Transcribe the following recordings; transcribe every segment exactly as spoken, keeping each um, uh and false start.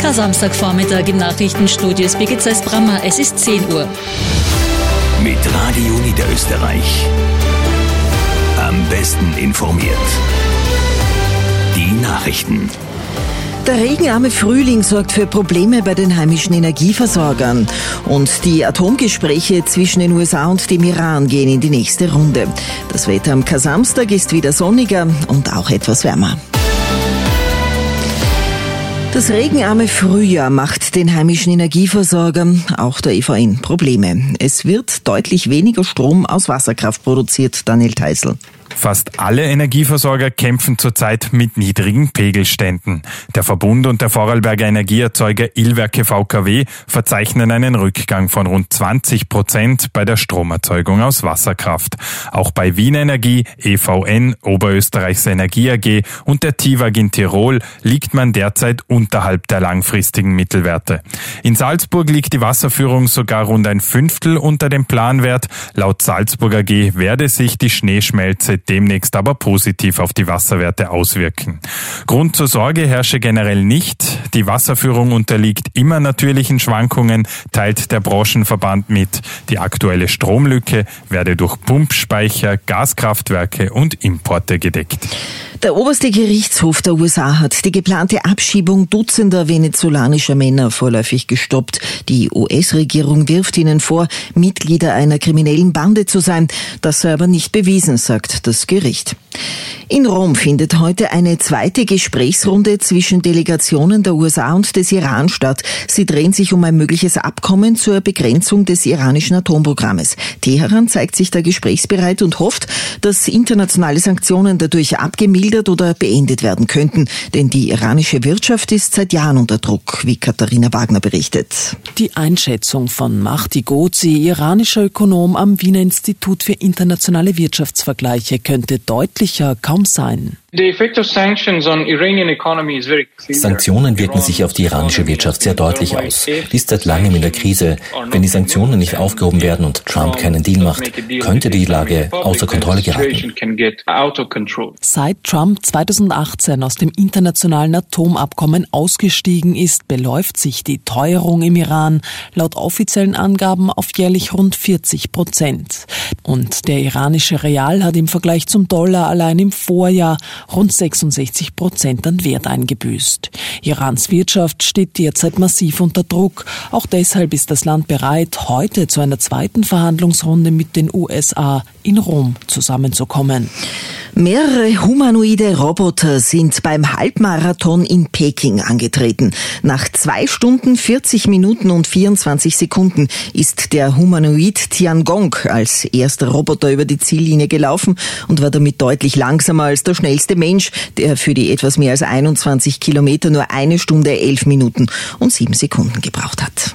Am Samstagvormittag im Nachrichtenstudio ist Birgit Zeiss-Brammer. Es ist zehn Uhr. Mit Radio Niederösterreich. Am besten informiert. Die Nachrichten. Der regenarme Frühling sorgt für Probleme bei den heimischen Energieversorgern. Und die Atomgespräche zwischen den U S A und dem Iran gehen in die nächste Runde. Das Wetter am Kar-Samstag ist wieder sonniger und auch etwas wärmer. Das regenarme Frühjahr macht den heimischen Energieversorgern, auch der E V N, Probleme. Es wird deutlich weniger Strom aus Wasserkraft produziert, Daniel Theißl. Fast alle Energieversorger kämpfen zurzeit mit niedrigen Pegelständen. Der Verbund und der Vorarlberger Energieerzeuger Ilwerke V K W verzeichnen einen Rückgang von rund zwanzig Prozent bei der Stromerzeugung aus Wasserkraft. Auch bei Wien Energie, E V N, Oberösterreichs Energie A G und der T I W A G in Tirol liegt man derzeit unterhalb der langfristigen Mittelwerte. In Salzburg liegt die Wasserführung sogar rund ein Fünftel unter dem Planwert. Laut Salzburg A G werde sich die Schneeschmelze demnächst aber positiv auf die Wasserwerte auswirken. Grund zur Sorge herrsche generell nicht. Die Wasserführung unterliegt immer natürlichen Schwankungen, teilt der Branchenverband mit. Die aktuelle Stromlücke werde durch Pumpspeicher, Gaskraftwerke und Importe gedeckt. Der oberste Gerichtshof der U S A hat die geplante Abschiebung dutzender venezolanischer Männer vorläufig gestoppt. Die U S-Regierung wirft ihnen vor, Mitglieder einer kriminellen Bande zu sein. Das sei aber nicht bewiesen, sagt das Gericht. In Rom findet heute eine zweite Gesprächsrunde zwischen Delegationen der U S A und des Iran statt. Sie drehen sich um ein mögliches Abkommen zur Begrenzung des iranischen Atomprogrammes. Teheran zeigt sich da gesprächsbereit und hofft, dass internationale Sanktionen dadurch abgemildert oder beendet werden könnten. Denn die iranische Wirtschaft ist seit Jahren unter Druck, wie Katharina Wagner berichtet. Die Einschätzung von Mahdi Ghozi, iranischer Ökonom am Wiener Institut für internationale Wirtschaftsvergleiche, könnte deutlicher kaum sein. Sanktionen wirken sich auf die iranische Wirtschaft sehr deutlich aus. Die ist seit langem in der Krise. Wenn die Sanktionen nicht aufgehoben werden und Trump keinen Deal macht, könnte die Lage außer Kontrolle geraten. Seit Trump zweitausendachtzehn aus dem internationalen Atomabkommen ausgestiegen ist, beläuft sich die Teuerung im Iran laut offiziellen Angaben auf jährlich rund vierzig Prozent. Und der iranische Real hat im Vergleich zum Dollar allein im Vorjahr rund sechsundsechzig Prozent an Wert eingebüßt. Irans Wirtschaft steht derzeit massiv unter Druck. Auch deshalb ist das Land bereit, heute zu einer zweiten Verhandlungsrunde mit den U S A in Rom zusammenzukommen. Mehrere humanoide Roboter sind beim Halbmarathon in Peking angetreten. Nach zwei Stunden, vierzig Minuten und vierundzwanzig Sekunden ist der Humanoid Tiangong als erster Roboter über die Ziellinie gelaufen und war damit deutlich langsamer als der schnellste Mensch, der für die etwas mehr als einundzwanzig Kilometer nur eine Stunde, elf Minuten und sieben Sekunden gebraucht hat.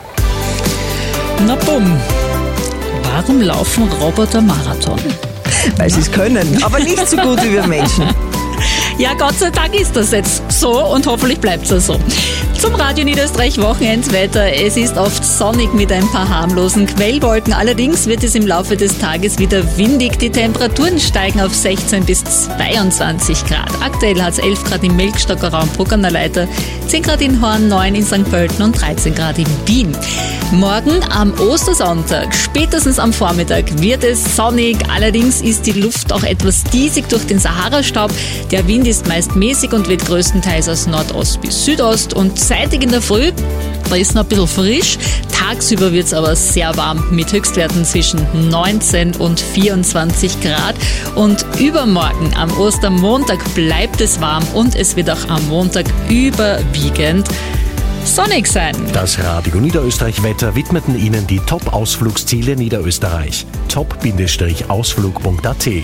Na bumm. Warum laufen Roboter Marathon? Weil sie es können, aber nicht so gut wie wir Menschen. Ja, Gott sei Dank ist das jetzt so und hoffentlich bleibt es so. Zum Radio Niederösterreich Wochenendwetter. Es ist oft sonnig mit ein paar harmlosen Quellwolken. Allerdings wird es im Laufe des Tages wieder windig. Die Temperaturen steigen auf sechzehn bis zweiundzwanzig Grad. Aktuell hat es elf Grad im Melkstocker Raum Bruck an der Leiter, zehn Grad in Horn, neun in Sankt Pölten und dreizehn Grad in Wien. Morgen am Ostersonntag, spätestens am Vormittag, wird es sonnig. Allerdings ist die Luft auch etwas diesig durch den Sahara-Staub. Der Wind ist meist mäßig und weht größtenteils aus Nordost bis Südost. Und zeitig in der Früh, da ist noch ein bisschen frisch. Tagsüber wird es aber sehr warm mit Höchstwerten zwischen neunzehn und vierundzwanzig Grad. Und übermorgen am Ostermontag bleibt es warm und es wird auch am Montag überwiegend sonnig sein. Das Radio Niederösterreich-Wetter widmeten Ihnen die Top-Ausflugsziele Niederösterreich. top Ausflug punkt a t.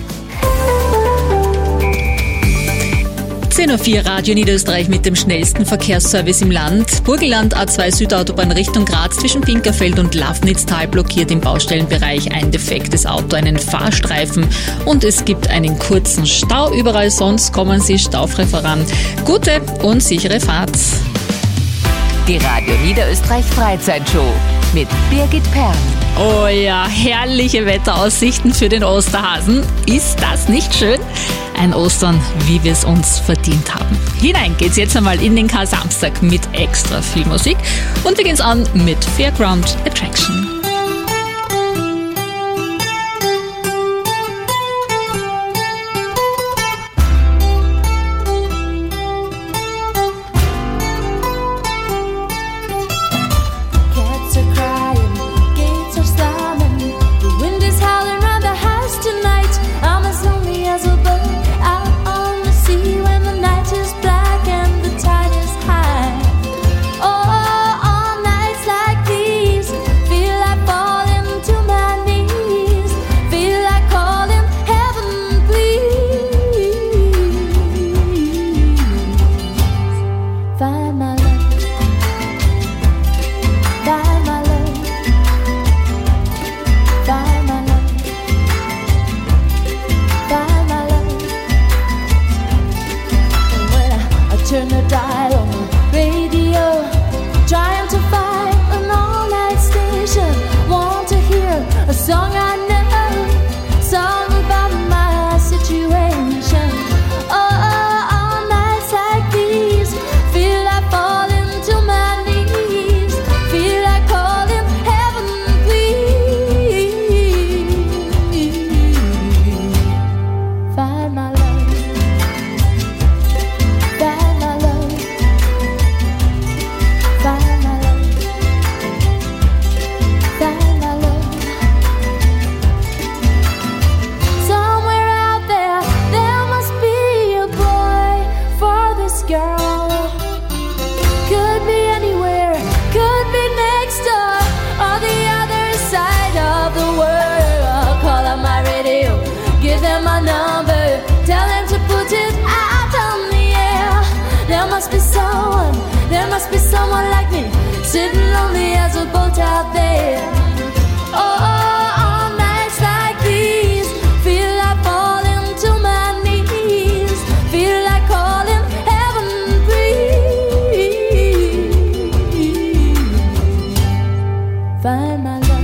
zehn Uhr vier Radio Niederösterreich mit dem schnellsten Verkehrsservice im Land. Burgenland A zwei Südautobahn Richtung Graz zwischen Pinkerfeld und Lafnitztal blockiert im Baustellenbereich ein defektes Auto einen Fahrstreifen und es gibt einen kurzen Stau. Überall sonst kommen Sie staufrei voran. Gute und sichere Fahrt. Die Radio Niederösterreich Freizeitshow mit Birgit Perl. Oh ja, herrliche Wetteraussichten für den Osterhasen. Ist das nicht schön? ein Ostern, wie wir es uns verdient haben. Hinein geht's jetzt einmal in den Kar-Samstag mit extra viel Musik und wir gehen's an mit Fairground Attraction. Turn the dial on the radio, trying to find an all-night station. Want to hear a song I know, song about my situation. Oh, all nights like these, feel like falling to my knees, feel like calling heaven, please. Find my love. Give them my number, tell them to put it out on the air. There must be someone, there must be someone like me, sitting lonely as a boat out there. Oh, all nights like these, feel like falling to my knees, feel like calling heaven, please. Find my love.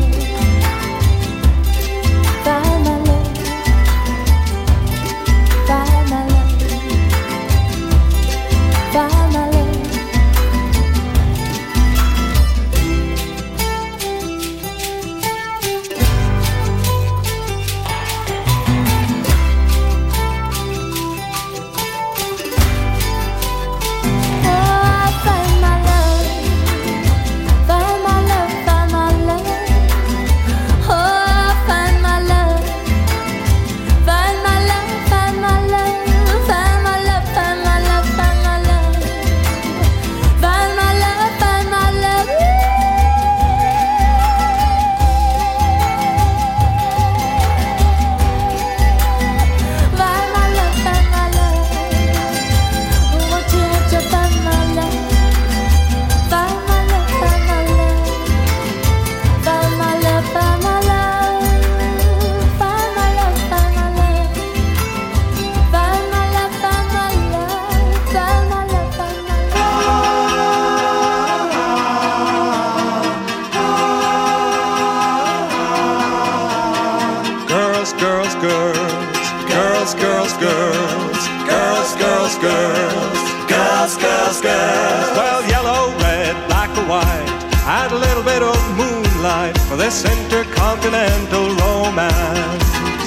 Well, yellow, red, black or white, and a little bit of moonlight for this intercontinental romance.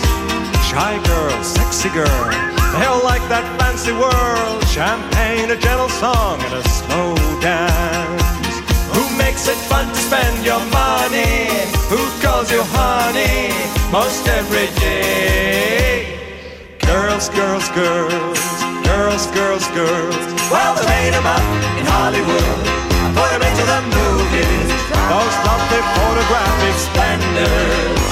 Shy girl, sexy girl, they all like that fancy world. Champagne, a gentle song, and a slow dance. Who makes it fun to spend your money? Who calls you honey most every day? Girls, girls, girls, girls, girls, girls. Well, they made them up in Hollywood and put them into the movies. Those lovely photographic splendors,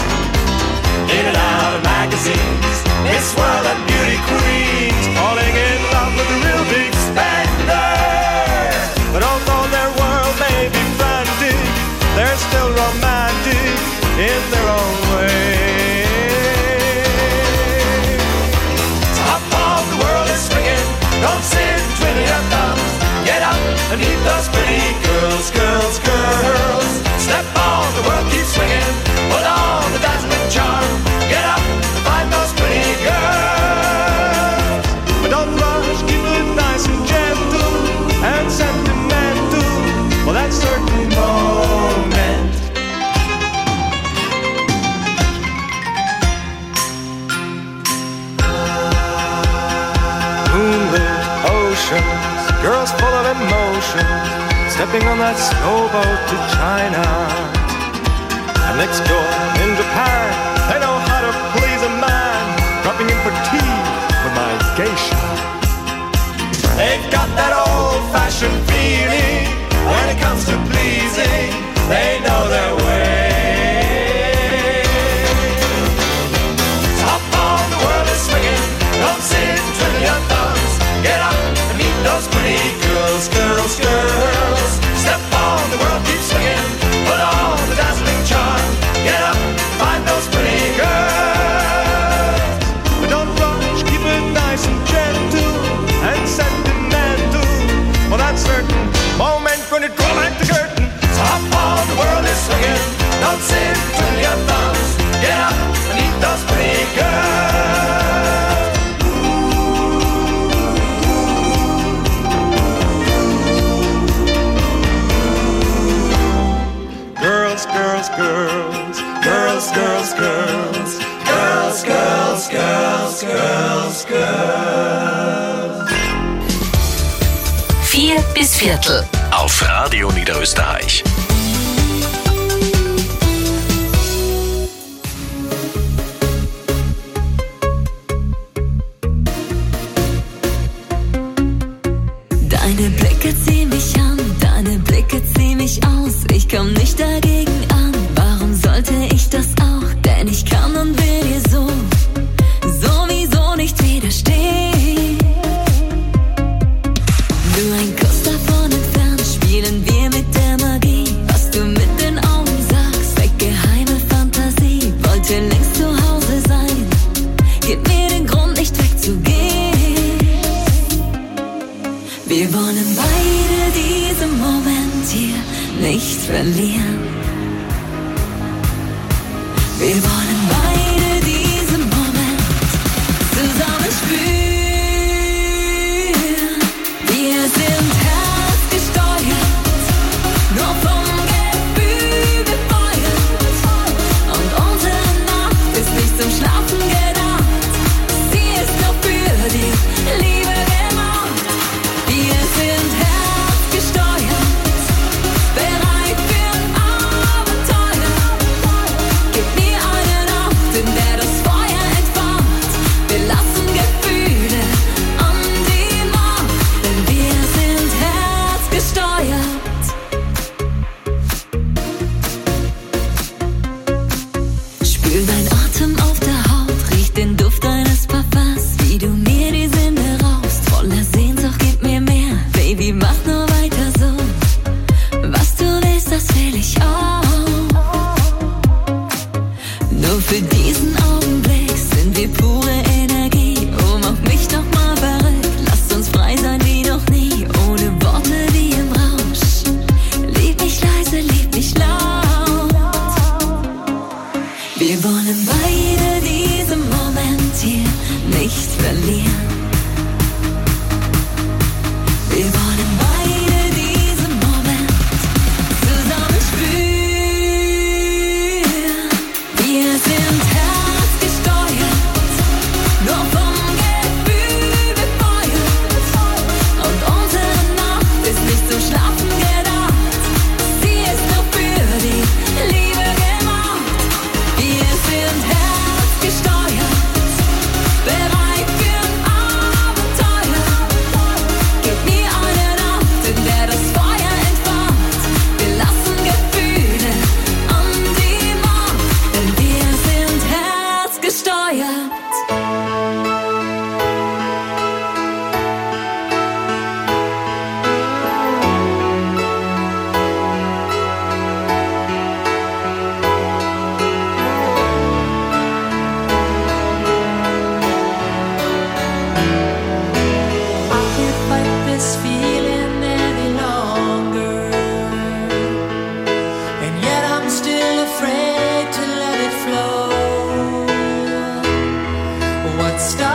in and out of magazines, Miss World and beauty queens, falling in love with the real big spender. But although their world may be frantic, they're still romantic in their own way. Top of the world is swinging, don't sit twiddling your thumbs. Get up and meet those pretty girls, girls, girls. Step on, the world keeps swinging, put on the dazzling charm. Get up oceans, girls full of emotion, stepping on that slow boat to China. And next door in Japan, they know how to please a man, dropping in for tea with my geisha. They've got that old-fashioned feeling when it comes to pleasing. They know their way. Top of the world is swinging. Don't sit twiddling your thumbs. Get up and meet those pretty girls, girls, girls. Step on, the world keeps swinging. Put on the dazzling charm. Get up, find those pretty girls. But don't rush, keep it nice and gentle and sentimental. For that certain moment when it draw back the curtain. Top on, the world is swinging. Don't sit twiddling your thumbs. Get up and meet those pretty girls. Girls, girls, girls, girls, girls, girls, girls, girls, girls, girls, girls. Vier bis Viertel. Auf Radio Niederösterreich. Deine Blicke ziehen mich an, deine Blicke ziehen mich aus. Ich komm nicht dagegen an, warum sollte ich das auch? Denn ich kann und will dir so, sowieso nicht widerstehen. Nur ein Kuss davon entfernt, spielen wir mit der Magie. Was du mit den Augen sagst, weckt geheime Fantasie. Wollte längst zu Hause sein, gib mir den Grund nicht wegzugehen. Wir wollen beide diesen Moment hier nicht verlieren. Wir wollen beide diesen Moment zusammen spüren. Wir sind herzgesteuert, nur vom Gefühl befeuert. Und unsere Nacht ist nicht zum Schlafen gedacht. Sie ist nur für die Liebe gemacht. Wir sind herzgesteuert, bereit für ein Abenteuer. Gib mir eine Nacht, in der das Feuer entfacht. Wir lassen Gefühle an die Macht, denn wir sind herzgesteuert. Spür dein Atem auf der Haut, riech den Duft deines Parfums, wie du mir die Sinne raubst. Voller Sehnsucht, gib mir mehr, Baby, mach nur weiter so. Was du willst, das will ich auch. Nur für diesen Augenblick sind wir pure Energie. Oh, mach mich doch mal verrückt, lass uns frei sein wie noch nie. Ohne Worte wie im Rausch, lieb mich leise, lieb mich laut. Wir wollen beide diesen Moment hier nicht verlieren. Wir wollen beide diesen Moment zusammen spüren. Wir sind herzgesteuert, nur vom Gefühl befeuert. Und unsere Nacht ist nicht zum Schlafen gedacht. Sie ist nur für die Liebe gemacht. Wir sind herzgesteuert, bereit für ein Abenteuer. Gib mir eine Nacht, in der das Feuer entfacht. Wir lassen Gefühle an die Macht, denn wir sind herzgesteuert. I can't fight this feeling any longer, and yet I'm still afraid to let it flow. What started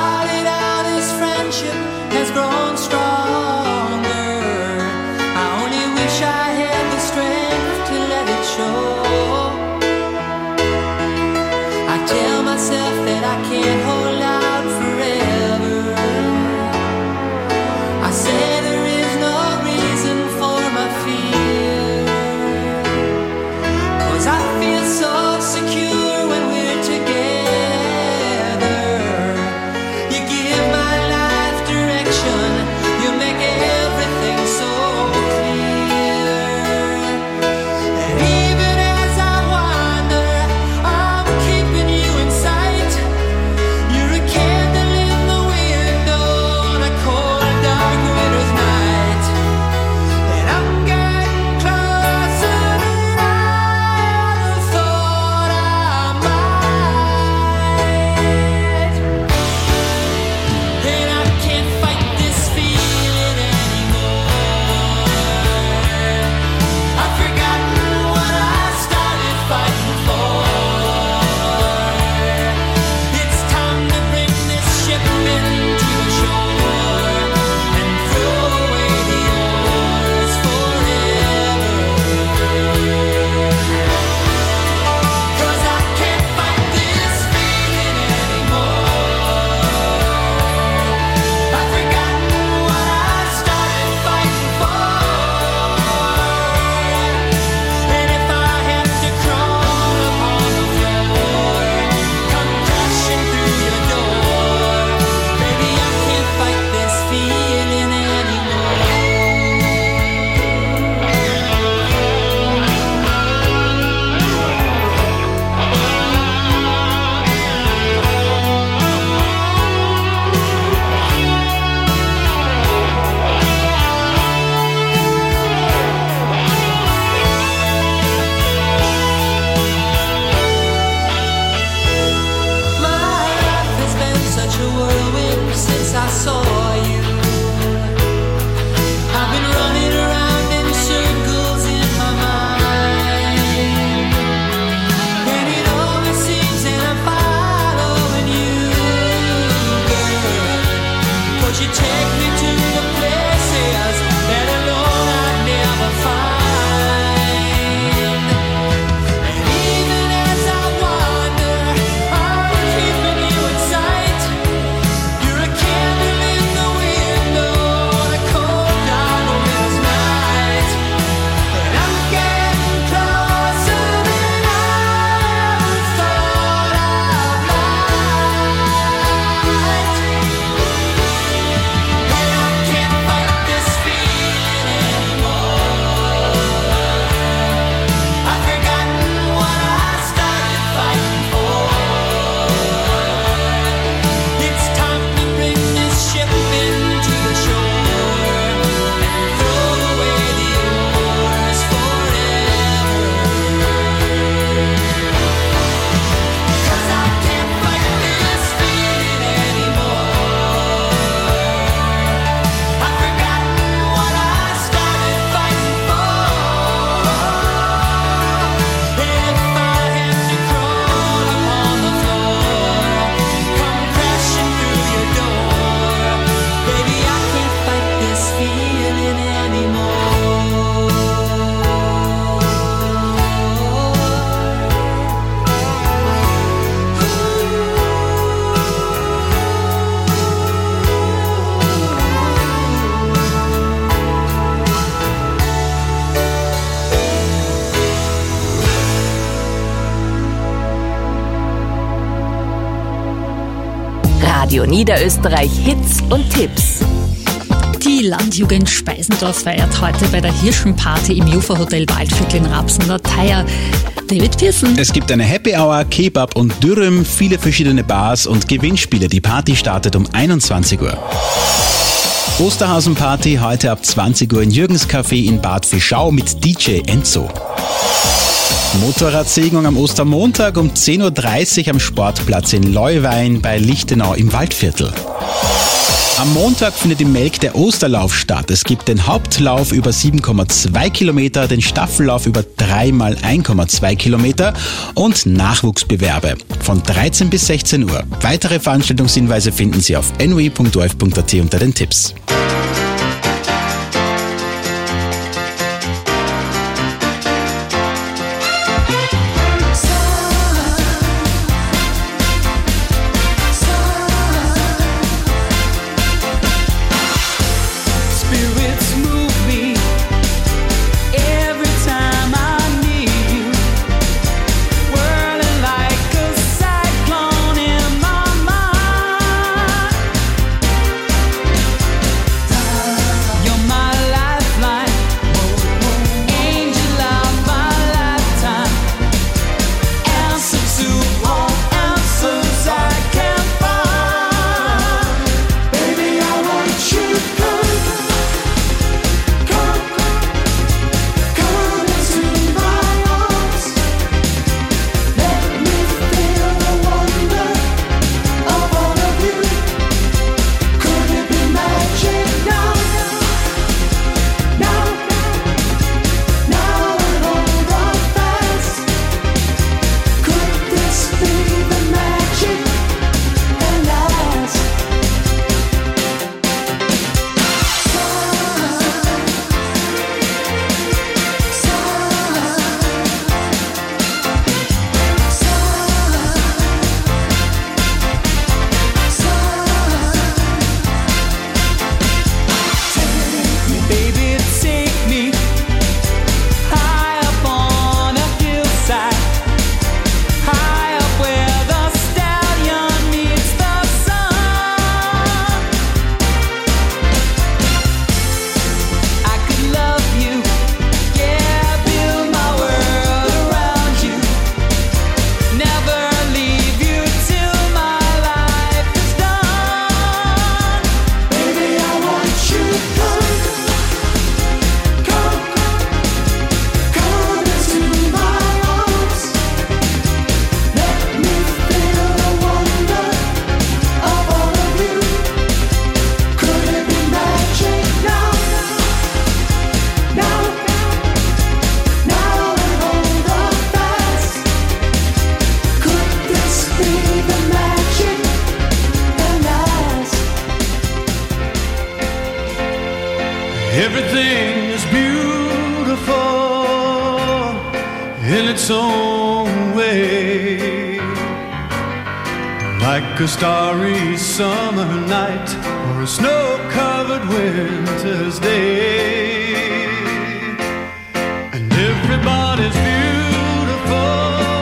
Radio Niederösterreich Hits und Tipps. Die Landjugend Speisendorf feiert heute bei der Hirschenparty im Jufa-Hotel Waldviertel in Rapsen-Nordteier. David Pearson. Es gibt eine Happy Hour, Kebab und Dürüm, viele verschiedene Bars und Gewinnspiele. Die Party startet um einundzwanzig Uhr. Osterhausen-Party heute ab zwanzig Uhr in Jürgens Café in Bad Fischau mit D J Enzo. Motorradsegnung am Ostermontag um zehn Uhr dreißig am Sportplatz in Leuwein bei Lichtenau im Waldviertel. Am Montag findet im Melk der Osterlauf statt. Es gibt den Hauptlauf über sieben Komma zwei Kilometer, den Staffellauf über drei mal eins Komma zwei Kilometer und Nachwuchsbewerbe von dreizehn bis sechzehn Uhr. Weitere Veranstaltungshinweise finden Sie auf n o i punkt o r f punkt a t unter den Tipps. Everything is beautiful in its own way, like a starry summer night or a snow-covered winter's day. And everybody's beautiful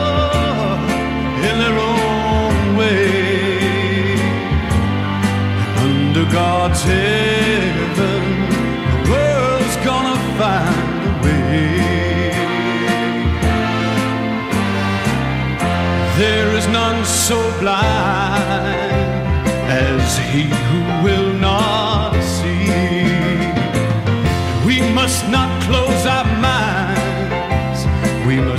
in their own way. And under God's heaven, gonna find a way. There is none so blind as he who will not see. We must not close our minds, we must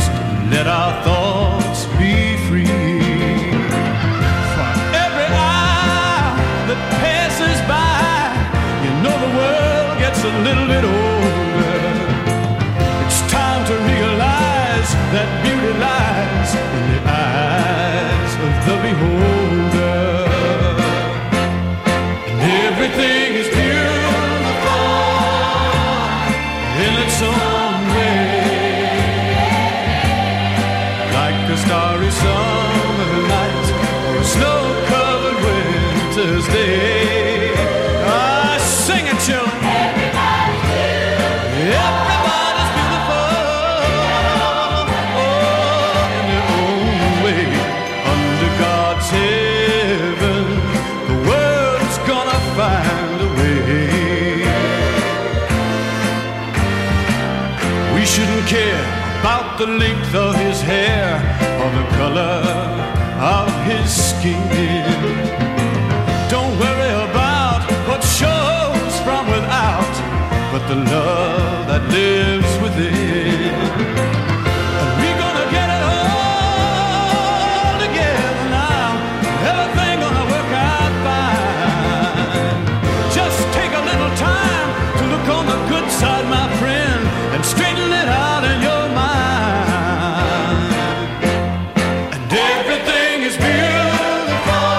about the length of his hair or the color of his skin. Don't worry about what shows from without, but the love that lives within. And we're gonna get it all together now. Everything gonna work out fine. Just take a little time to look on the good side, my friend, and straighten it out in your mind. And everything is beautiful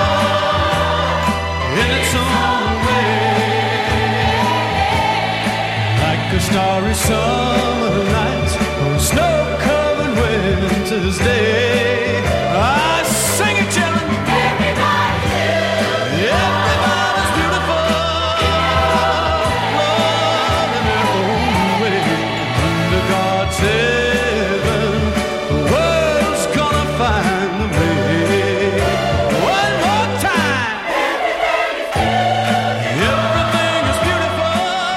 in its own way, like a starry summer night or a snow-covered winter's day. I sing it, children. Everybody's beautiful. Everybody's beautiful. Love in their own way. Under God's heaven, the world's gonna find the way. One more time. Everything is beautiful.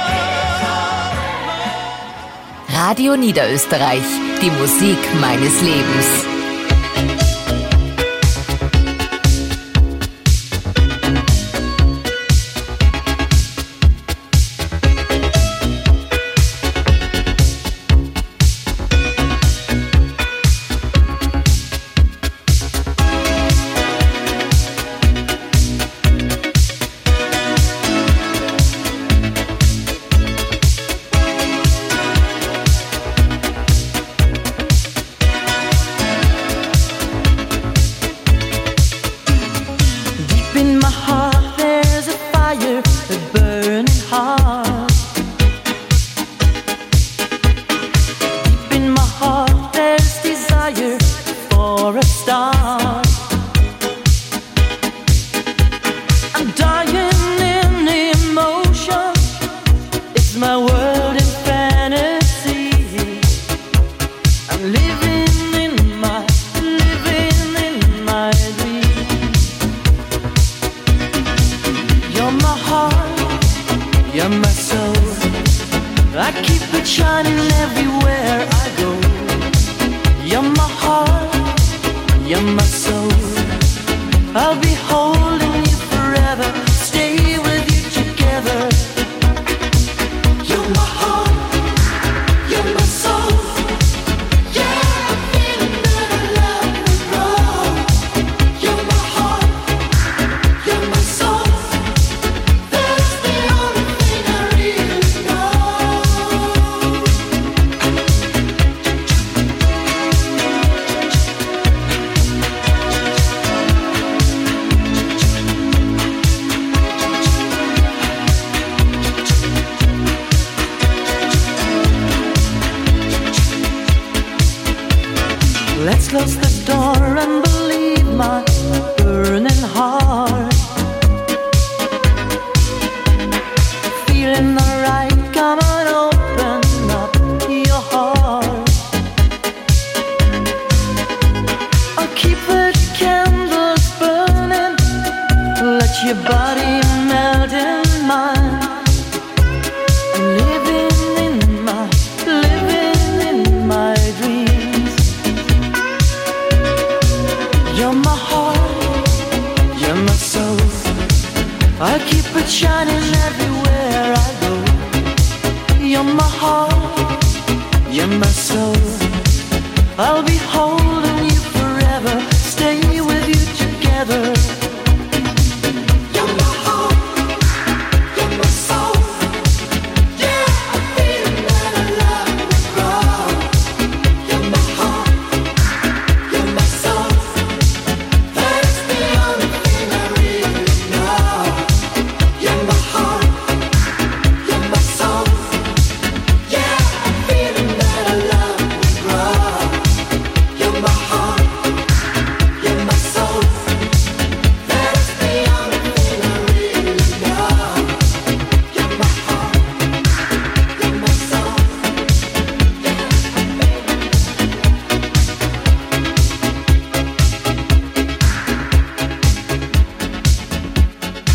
Radio Niederösterreich, die Musik meines Lebens. Let's close the door and believe my burning heart. Feeling alright, come on, open up your heart. I'll keep the candles burning, let your body melt in mine. I'm living in my, living in my dreams. You're my heart, you're my soul. I'll keep it shining everywhere I go. You're my heart, you're my soul. I'll be holding you forever, stay with you together. You're my heart, you're my soul. Yeah, I feel that I love will grow. You're my heart, you're my soul. That's the only thing I really know. You're my heart, you're my soul. Yeah, I'm feeling that I love will grow. You're my heart, you're my soul. That's the only thing I really know. You're my heart, you're my soul.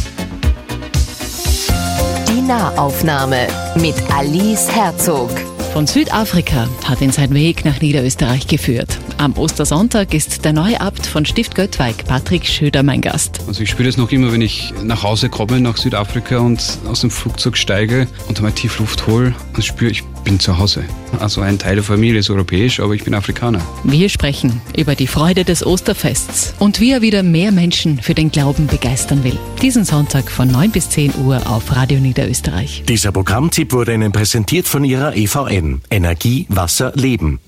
Die Nahaufnahme mit Alice Herzog. Von Südafrika hat ihn sein Weg nach Niederösterreich geführt. Am Ostersonntag ist der neue Abt von Stift Göttweig, Patrick Schöder, mein Gast. Also ich spüre das noch immer, wenn ich nach Hause komme, nach Südafrika und aus dem Flugzeug steige und einmal tief Luft hole und spüre, ich bin zu Hause. Also ein Teil der Familie ist europäisch, aber ich bin Afrikaner. Wir sprechen über die Freude des Osterfests und wie er wieder mehr Menschen für den Glauben begeistern will. Diesen Sonntag von neun bis zehn Uhr auf Radio Niederösterreich. Dieser Programmtipp wurde Ihnen präsentiert von Ihrer E V N. Energie, Wasser, Leben.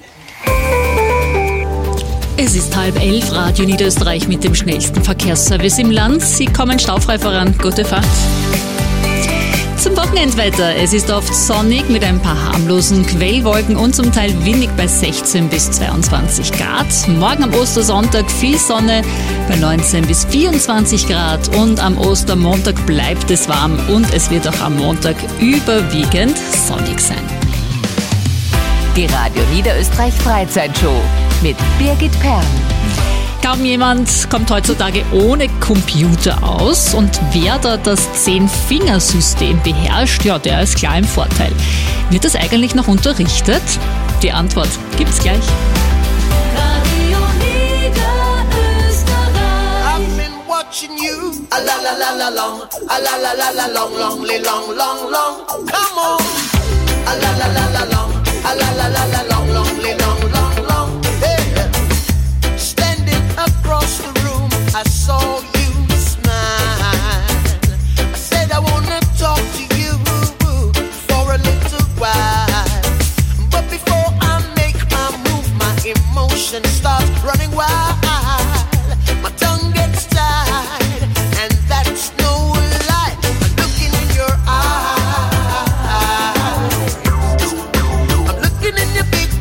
Es ist halb elf, Radio Niederösterreich mit dem schnellsten Verkehrsservice im Land. Sie kommen staufrei voran. Gute Fahrt. Zum Wochenendwetter. Es ist oft sonnig mit ein paar harmlosen Quellwolken und zum Teil windig bei sechzehn bis zweiundzwanzig Grad. Morgen am Ostersonntag viel Sonne bei neunzehn bis vierundzwanzig Grad und am Ostermontag bleibt es warm und es wird auch am Montag überwiegend sonnig sein. Die Radio Niederösterreich Freizeitshow mit Birgit Perl. Kaum jemand kommt heutzutage ohne Computer aus und wer da das Zehn-Fingersystem beherrscht, ja, der ist klar im Vorteil. Wird das eigentlich noch unterrichtet? Die Antwort gibt's gleich. Radio Niederösterreich. I've been watching you. A la la la la long, a la la la la long, long, long, long, long. Come on. A la la la la long, a la la la la long, long, long, long, long. Hey. Standing across the room, I saw you smile. I said I wanna talk to you for a little while. But before I make my move, my emotions start running wild. My tongue gets tied, and that's no lie. I'm looking in your eyes. I'm looking in your big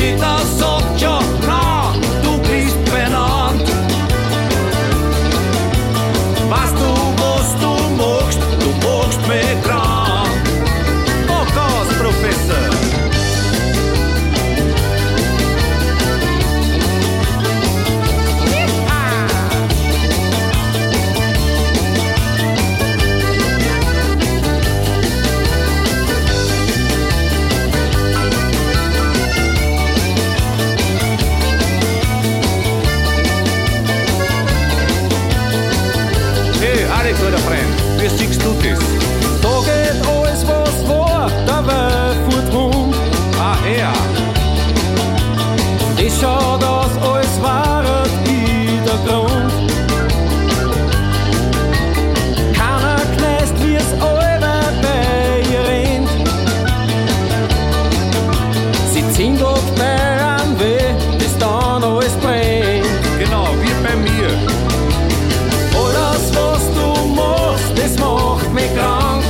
jeder sagt ja, na, du bist benannt. Weißt du, was du machst? Du machst mich krank. Oh Gott, Professor. Guter Freund, wie siehst du das? Da geht alles, was war, dabei fuhrt rum. Ah, ja. Und ich schau, dass alles war, wieder Grund. Keiner kneißt, wie es alle bei ihr rennt. Sie ziehen doch bei an weh, bis dann alles brennt. Genau, wie bei mir. Alles, was du machst, das macht mich krank.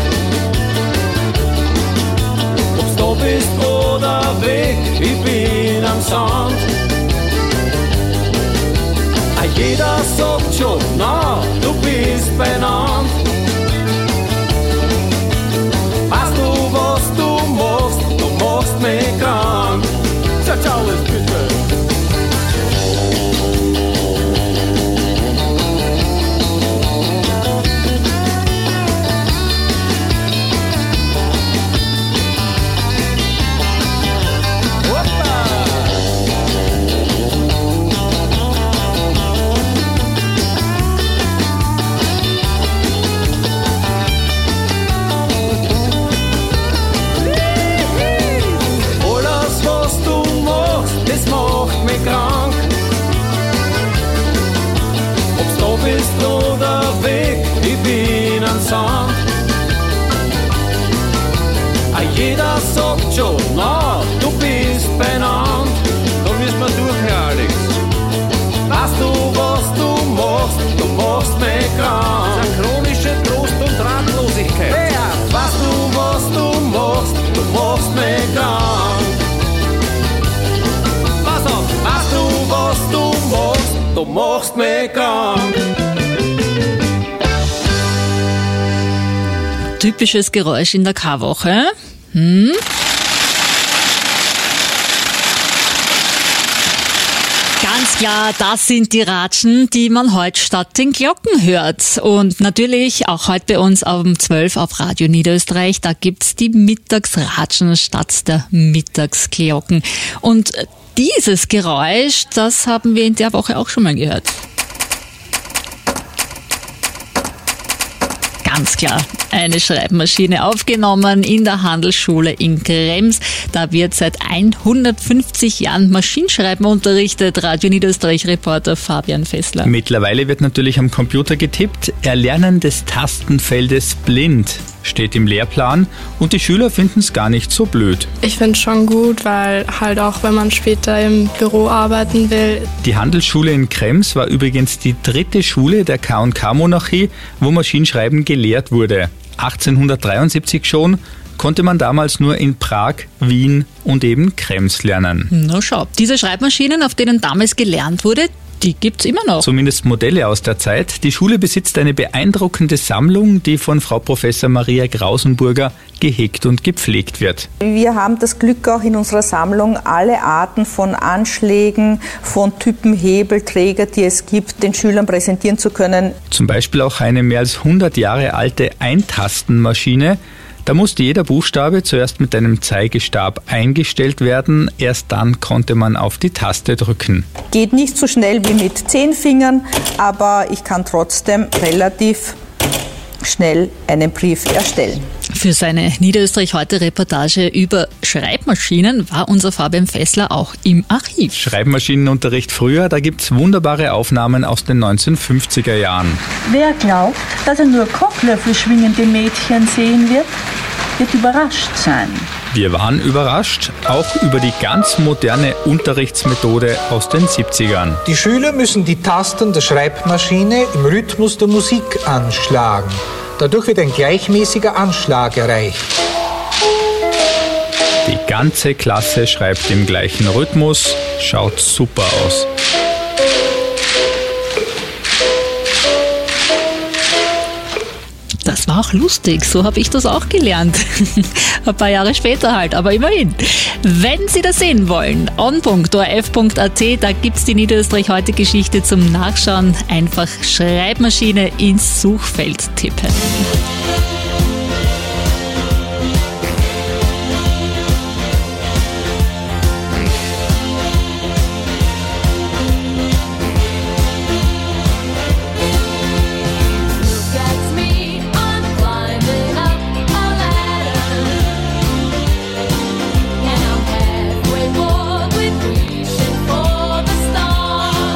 Ob's da bist oder weg, ich bin am Sand. Ah, jeder sagt schon, na, du bist benannt. Weißt du, was du machst, du machst mich krank. Ciao, ciao, alles bitte. Krank. Ob's da bist oder weg, ich bin am Sand. Ah, jeder sagt schon, na, du bist benannt. Da müssen wir durch, Herr Alex. Weißt du, was du machst, du machst mich krank. Das ist eine chronische Trost- und Ratlosigkeit. Ja, weißt du, was du machst, du machst mich krank. Weißt du, was du machst, du machst mich krank. Typisches Geräusch in der Karwoche. Hm? Ganz klar, das sind die Ratschen, die man heute statt den Glocken hört. Und natürlich auch heute bei uns um zwölf auf Radio Niederösterreich, da gibt's die Mittagsratschen statt der Mittagsglocken. Und dieses Geräusch, das haben wir in der Woche auch schon mal gehört. Ganz klar, eine Schreibmaschine aufgenommen in der Handelsschule in Krems. Da wird seit hundertfünfzig Jahren Maschinenschreiben unterrichtet. Radio Niederösterreich-Reporter Fabian Fessler. Mittlerweile wird natürlich am Computer getippt. Erlernen des Tastenfeldes blind steht im Lehrplan und die Schüler finden es gar nicht so blöd. Ich finde es schon gut, weil halt auch, wenn man später im Büro arbeiten will. Die Handelsschule in Krems war übrigens die dritte Schule der K und K-Monarchie, wo Maschinenschreiben gelehrt wurde. achtzehnhundertdreiundsiebzig schon, konnte man damals nur in Prag, Wien und eben Krems lernen. Na schau, diese Schreibmaschinen, auf denen damals gelernt wurde, die gibt's immer noch. Zumindest Modelle aus der Zeit. Die Schule besitzt eine beeindruckende Sammlung, die von Frau Professor Maria Grausenburger gehegt und gepflegt wird. Wir haben das Glück, auch in unserer Sammlung alle Arten von Anschlägen, von Typen Hebelträger, die es gibt, den Schülern präsentieren zu können. Zum Beispiel auch eine mehr als hundert Jahre alte Eintastenmaschine. Da musste jeder Buchstabe zuerst mit einem Zeigestab eingestellt werden, erst dann konnte man auf die Taste drücken. Geht nicht so schnell wie mit zehn Fingern, aber ich kann trotzdem relativ schnell einen Brief erstellen. Für seine Niederösterreich-Heute-Reportage über Schreibmaschinen war unser Fabian Fessler auch im Archiv. Schreibmaschinenunterricht früher, da gibt's wunderbare Aufnahmen aus den neunzehnhundertfünfziger Jahren. Wer glaubt, dass er nur Kochlöffel schwingende Mädchen sehen wird, wird überrascht sein. Wir waren überrascht, auch über die ganz moderne Unterrichtsmethode aus den siebzigern. Die Schüler müssen die Tasten der Schreibmaschine im Rhythmus der Musik anschlagen. Dadurch wird ein gleichmäßiger Anschlag erreicht. Die ganze Klasse schreibt im gleichen Rhythmus. Schaut super aus. Das war auch lustig, so habe ich das auch gelernt. Ein paar Jahre später halt, aber immerhin. Wenn Sie das sehen wollen, on punkt o r f punkt a t, da gibt es die Niederösterreich-Heute-Geschichte zum Nachschauen. Einfach Schreibmaschine ins Suchfeld tippen.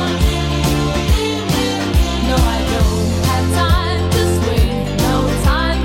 No, I don't have time to swing, no time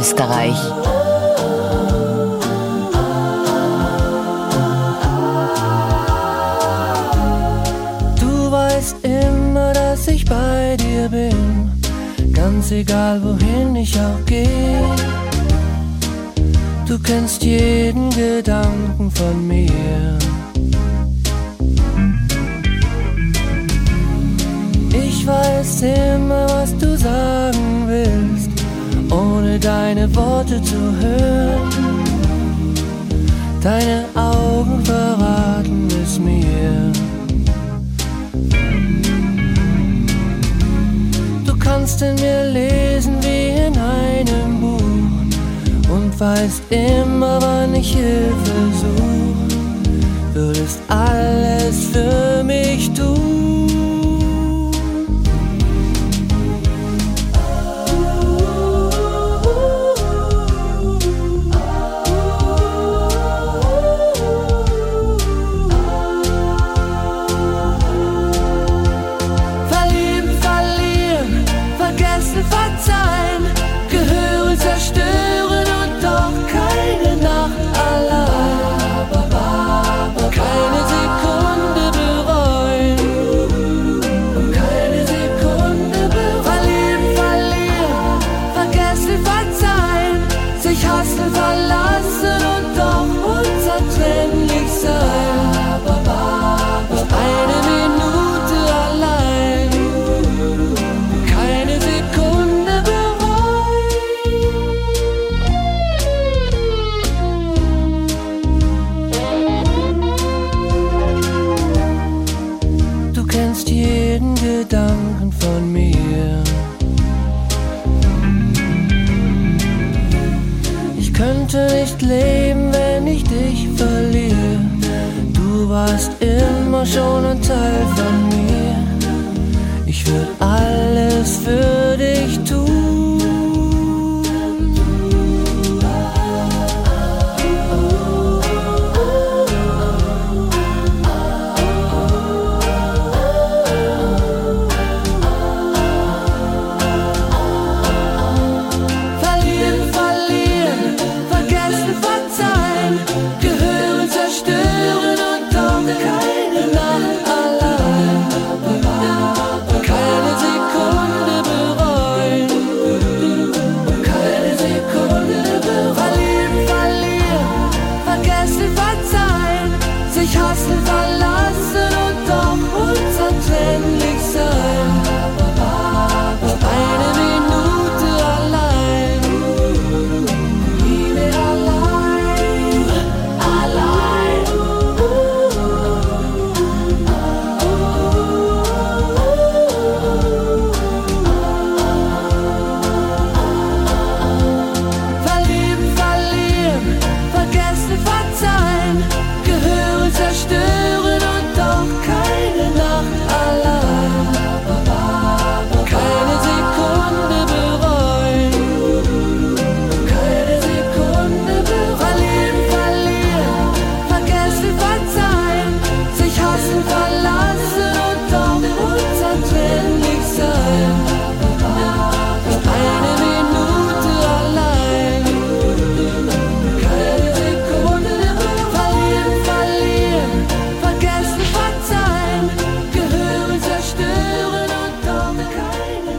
Niederösterreich. Du weißt immer, dass ich bei dir bin, ganz egal wohin ich auch gehe. Du kennst jeden Gedanken von mir. Ich weiß immer, was du sagen willst, ohne deine Worte zu hören. Deine Augen verraten es mir. Du kannst in mir lesen wie in einem Buch und weißt immer, wann ich Hilfe suche. Würdest alles für mich tun. Verzeihen, gehören, zerstören und doch keine Nacht allein. Keine Sekunde bereuen, keine Sekunde bereuen. Verlieben, verlieren, vergessen, verzeihen, sich hassen, verlassen und doch unzertrennlich sein. Nicht eine Minute allein, keine Sekunde bereuen. Du kennst jeden Gedanken von mir. Ich könnte nicht leben, wenn ich dich verliere. Du warst immer schon ein Teil von mir. Ich würde alles für dich tun. Verlieren, verlieren, vergessen, verzeihen, gehören, zerstören und doch keine Nacht allein. Keine Sekunde bereuen, keine Sekunde bereuen. Verlieren, verlieren, vergessen, verzeihen, sich hassen, verlassen und doch unzertrennlich sein. Nicht eine Minute allein, nie mehr allein, allein. Verlieben, verlieren, vergessen, verzeihen, gehören, zerstören und doch keine Nacht allein. Keine Sekunde bereuen, keine Sekunde bereuen. Verlieben, verlieren, vergessen, verzeihen, sich hassen, verlassen und doch unzertrennlich sein. Nicht eine Minute allein, keine Sekunde bereuen. Verlieben, verlieren, vergessen, verzeihen, gehören, zerstören und doch keine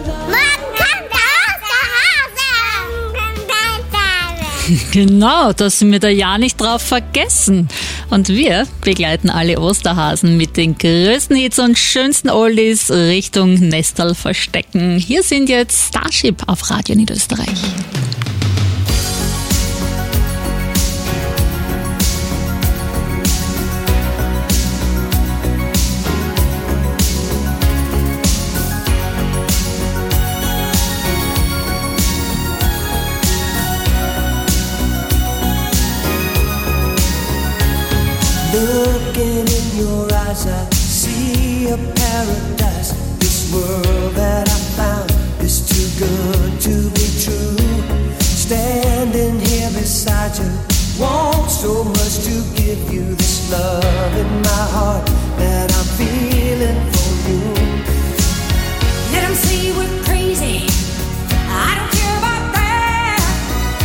Nacht. Genau, da sind wir da ja nicht drauf vergessen. Und wir begleiten alle Osterhasen mit den größten Hits und schönsten Oldies Richtung Nestal verstecken. Hier sind jetzt Starship auf Radio Niederösterreich. Looking in your eyes, I see a paradise. This world that I found is too good to be true. Standing here beside you, want so much to give you this love in my heart that I'm feeling for you. Let them say we're crazy, I don't care about that.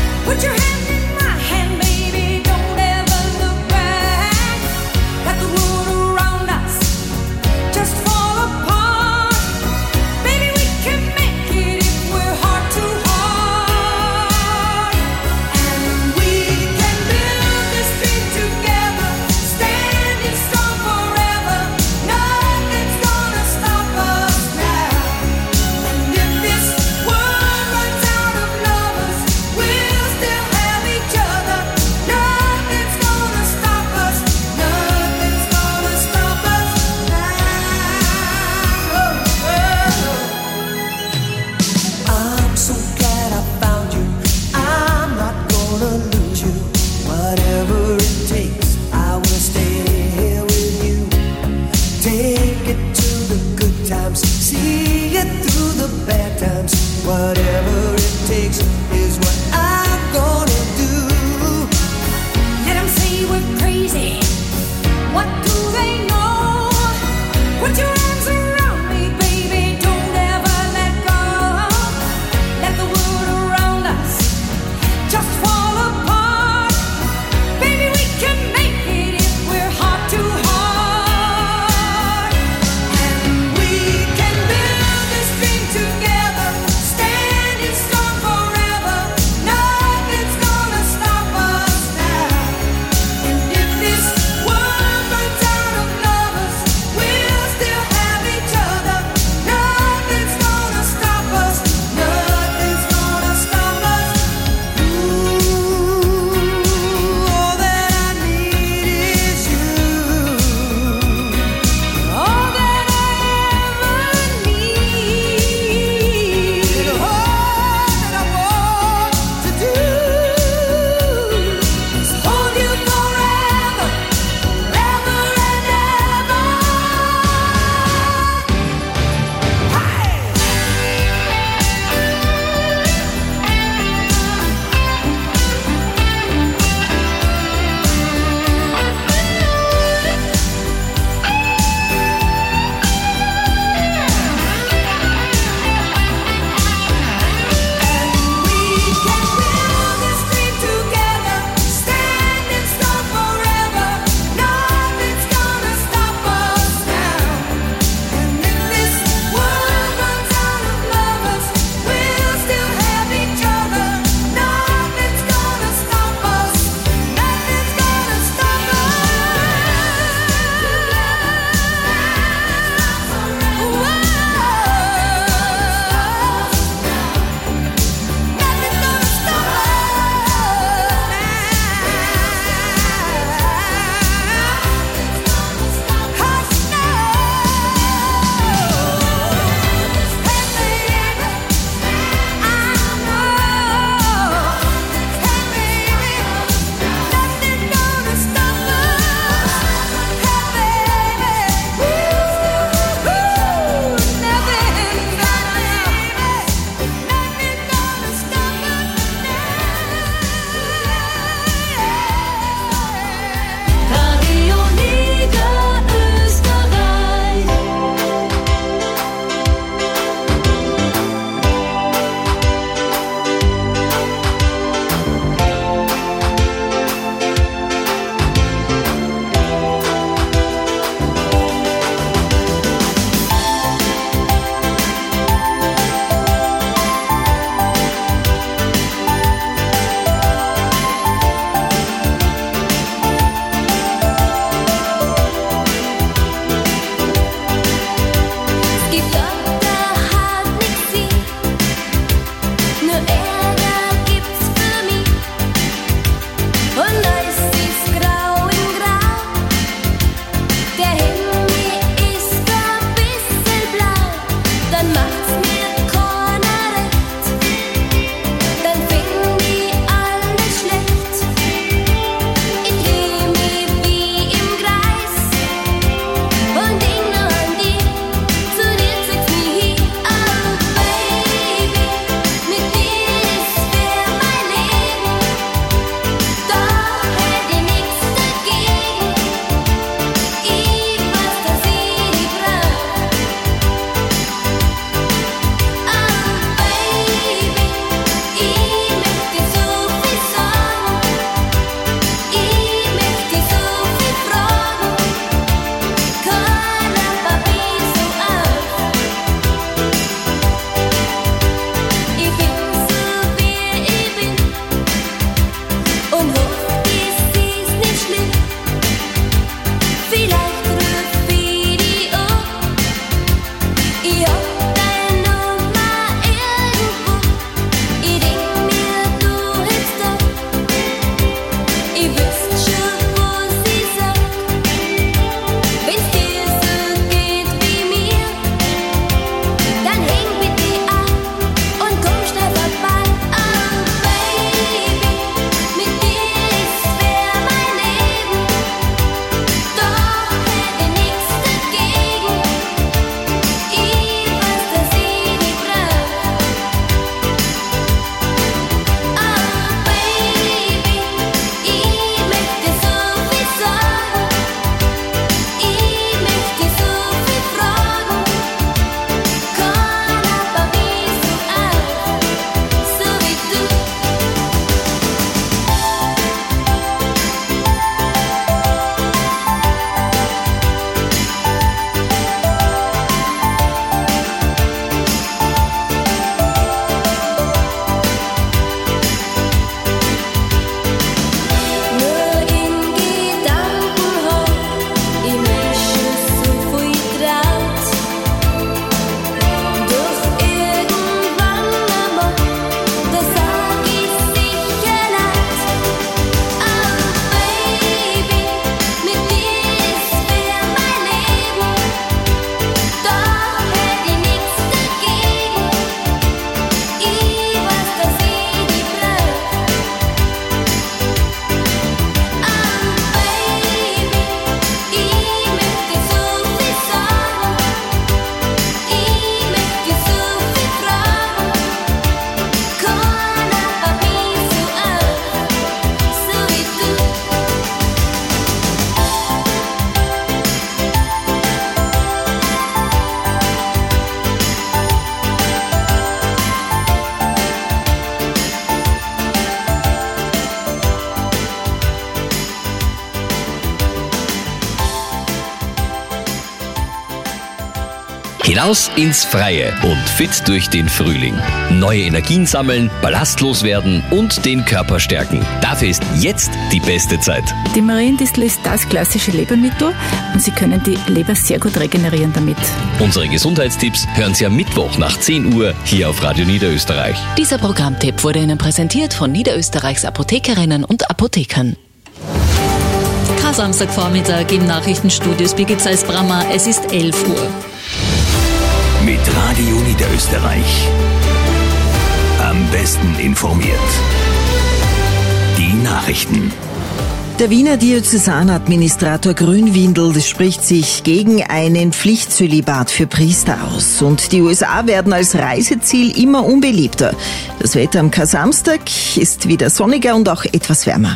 Hinaus ins Freie und fit durch den Frühling. Neue Energien sammeln, ballastlos werden und den Körper stärken. Dafür ist jetzt die beste Zeit. Die Mariendistel ist das klassische Lebermittel und Sie können die Leber sehr gut regenerieren damit. Unsere Gesundheitstipps hören Sie am Mittwoch nach zehn Uhr hier auf Radio Niederösterreich. Dieser Programmtipp wurde Ihnen präsentiert von Niederösterreichs Apothekerinnen und Apothekern. Samstagvormittag im Nachrichtenstudio Birgit Seis-Brammer. Es ist elf Uhr. Mit Radio Niederösterreich. Am besten informiert. Die Nachrichten. Der Wiener Diözesanadministrator Grünwindl spricht sich gegen einen Pflichtzölibat für Priester aus. Und die U S A werden als Reiseziel immer unbeliebter. Das Wetter am Kar-Samstag ist wieder sonniger und auch etwas wärmer.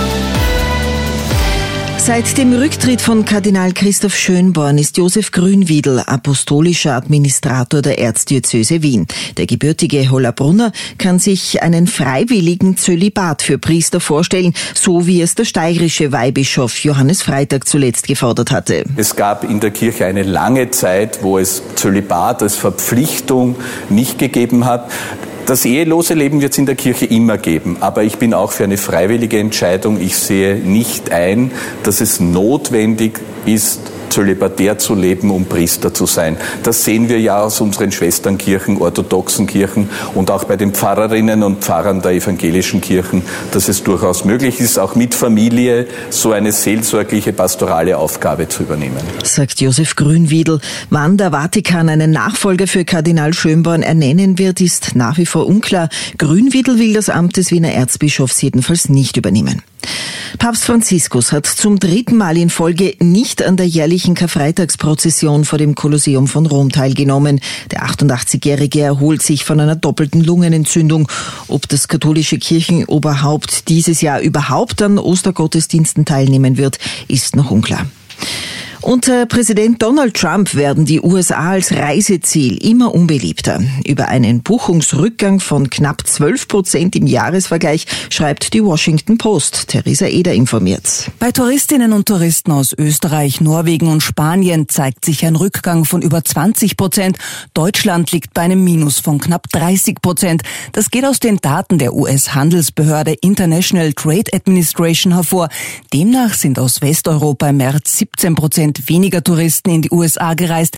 Seit dem Rücktritt von Kardinal Christoph Schönborn ist Josef Grünwidl apostolischer Administrator der Erzdiözese Wien. Der gebürtige Hollabrunner kann sich einen freiwilligen Zölibat für Priester vorstellen, so wie es der steirische Weihbischof Johannes Freitag zuletzt gefordert hatte. Es gab in der Kirche eine lange Zeit, wo es Zölibat als Verpflichtung nicht gegeben hat. Das ehelose Leben wird es in der Kirche immer geben, aber ich bin auch für eine freiwillige Entscheidung. Ich sehe nicht ein, dass es notwendig ist, zölibatär zu leben, um Priester zu sein. Das sehen wir ja aus unseren Schwesternkirchen, orthodoxen Kirchen und auch bei den Pfarrerinnen und Pfarrern der evangelischen Kirchen, dass es durchaus möglich ist, auch mit Familie so eine seelsorgliche, pastorale Aufgabe zu übernehmen. Sagt Josef Grünwidl. Wann der Vatikan einen Nachfolger für Kardinal Schönborn ernennen wird, ist nach wie vor unklar. Grünwidl will das Amt des Wiener Erzbischofs jedenfalls nicht übernehmen. Papst Franziskus hat zum dritten Mal in Folge nicht an der jährlichen Karfreitagsprozession vor dem Kolosseum von Rom teilgenommen. Der achtundachtzigjährige erholt sich von einer doppelten Lungenentzündung. Ob das katholische Kirchenoberhaupt dieses Jahr überhaupt an Ostergottesdiensten teilnehmen wird, ist noch unklar. Unter Präsident Donald Trump werden die U S A als Reiseziel immer unbeliebter. Über einen Buchungsrückgang von knapp zwölf Prozent im Jahresvergleich schreibt die Washington Post. Theresa Eder informiert. Bei Touristinnen und Touristen aus Österreich, Norwegen und Spanien zeigt sich ein Rückgang von über zwanzig Prozent. Deutschland liegt bei einem Minus von knapp dreißig Prozent. Das geht aus den Daten der U S-Handelsbehörde International Trade Administration hervor. Demnach sind aus Westeuropa im März siebzehn Prozent weniger Touristen in die U S A gereist.